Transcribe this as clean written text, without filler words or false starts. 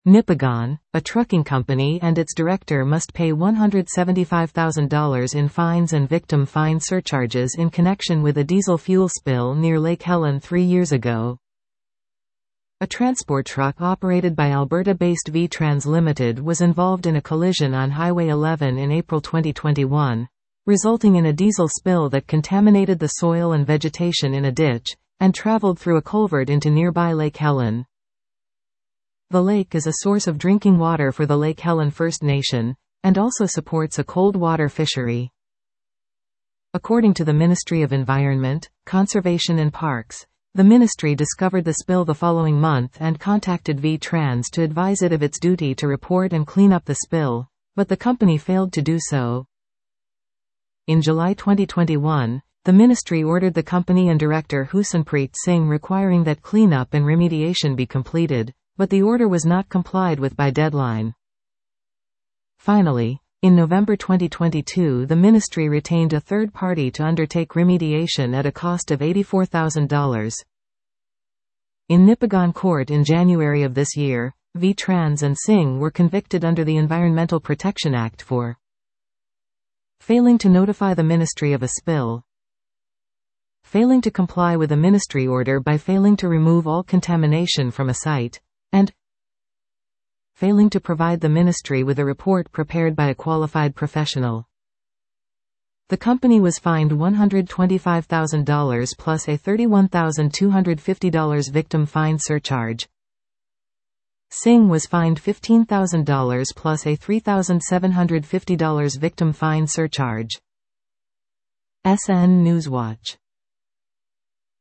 Nipigon, a trucking company, and its director must pay $175,000 in fines and victim fine surcharges in connection with a diesel fuel spill near Lake Helen 3 years ago. A transport truck operated by Alberta-based VTrans Limited was involved in a collision on Highway 11 in April 2021, resulting in a diesel spill that contaminated the soil and vegetation in a ditch, and traveled through a culvert into nearby Lake Helen. The lake is a source of drinking water for the Lake Helen First Nation, and also supports a cold water fishery. According to the Ministry of Environment, Conservation and Parks, the ministry discovered the spill the following month and contacted VTrans to advise it of its duty to report and clean up the spill, but the company failed to do so. In July 2021, the ministry ordered the company and director Husanpreet Singh requiring that cleanup and remediation be completed, but the order was not complied with by deadline. Finally, in November 2022, the ministry retained a third party to undertake remediation at a cost of $84,000. In Nipigon Court in January of this year, VTrans and Singh were convicted under the Environmental Protection Act for failing to notify the ministry of a spill, failing to comply with a ministry order by failing to remove all contamination from a site, and failing to provide the ministry with a report prepared by a qualified professional. The company was fined $125,000 plus a $31,250 victim fine surcharge. Singh was fined $15,000 plus a $3,750 victim fine surcharge. SN Newswatch.